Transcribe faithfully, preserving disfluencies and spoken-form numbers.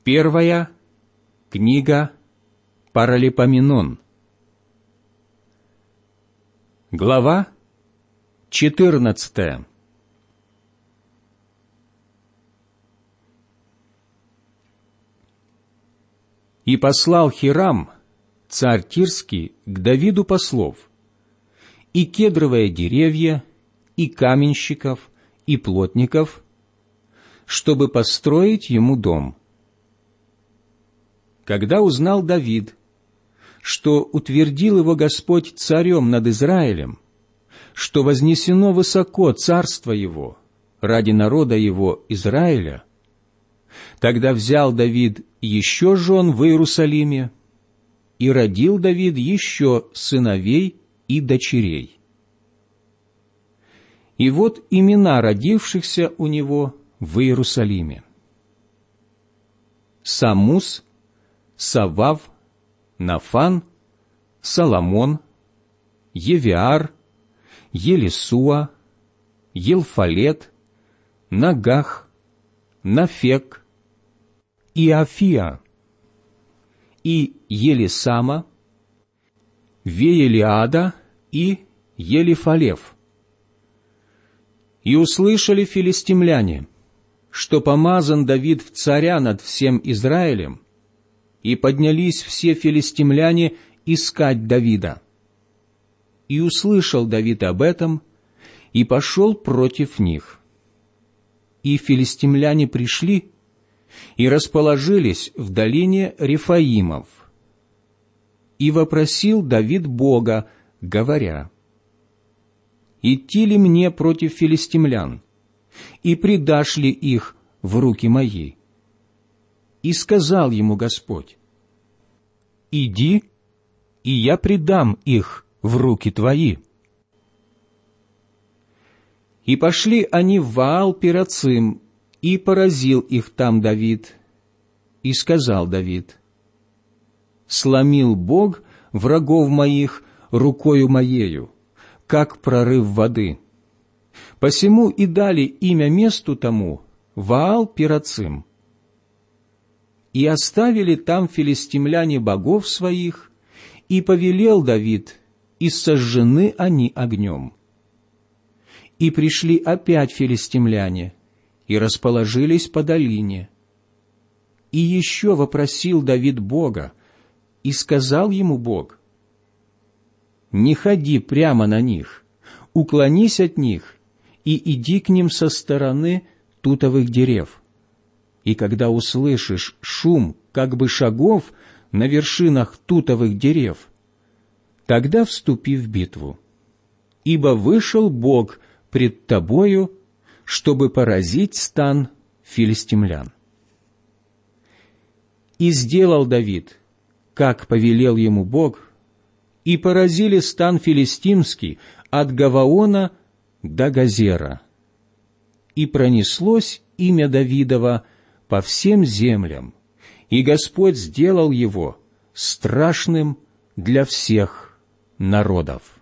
Первая книга Паралипоменон, глава четырнадцатая. «И послал Хирам, царь Тирский, к Давиду послов, и кедровые деревья, и каменщиков, и плотников, чтобы построить ему дом. Когда узнал Давид, что утвердил его Господь царем над Израилем, что вознесено высоко царство его ради народа его Израиля, тогда взял Давид еще жен в Иерусалиме, и родил Давид еще сыновей и дочерей. И вот имена родившихся у него в Иерусалиме: Самус, Савав, Нафан, Соломон, Евиар, Елисуа, Елфалет, Нагах, Нафек, Иафия, и Елисама, Веелиада и Елифалев. И услышали филистимляне, что помазан Давид в царя над всем Израилем, и поднялись все филистимляне искать Давида. И услышал Давид об этом, и пошел против них. И филистимляне пришли и расположились в долине Рефаимов. И вопросил Давид Бога, говоря: «Идти ли мне против филистимлян, и предашь ли их в руки мои?» И сказал ему Господь: «Иди, и я предам их в руки твои». И пошли они в Ваал-Перацим, и поразил их там Давид. И сказал Давид: «Сломил Бог врагов моих рукою моею, как прорыв воды. Посему и дали имя месту тому Ваал-Перацим. И оставили там филистимляне богов своих, и повелел Давид, и сожжены они огнем. И пришли опять филистимляне, и расположились по долине. И еще вопросил Давид Бога, и сказал ему Бог: «Не ходи прямо на них, уклонись от них, и иди к ним со стороны тутовых дерев. И когда услышишь шум как бы шагов на вершинах тутовых дерев, тогда вступи в битву. Ибо вышел Бог пред тобою, чтобы поразить стан филистимлян». И сделал Давид, как повелел ему Бог, и поразили стан филистимский от Гаваона до Газера. И пронеслось имя Давидова по всем землям, и Господь сделал его страшным для всех народов.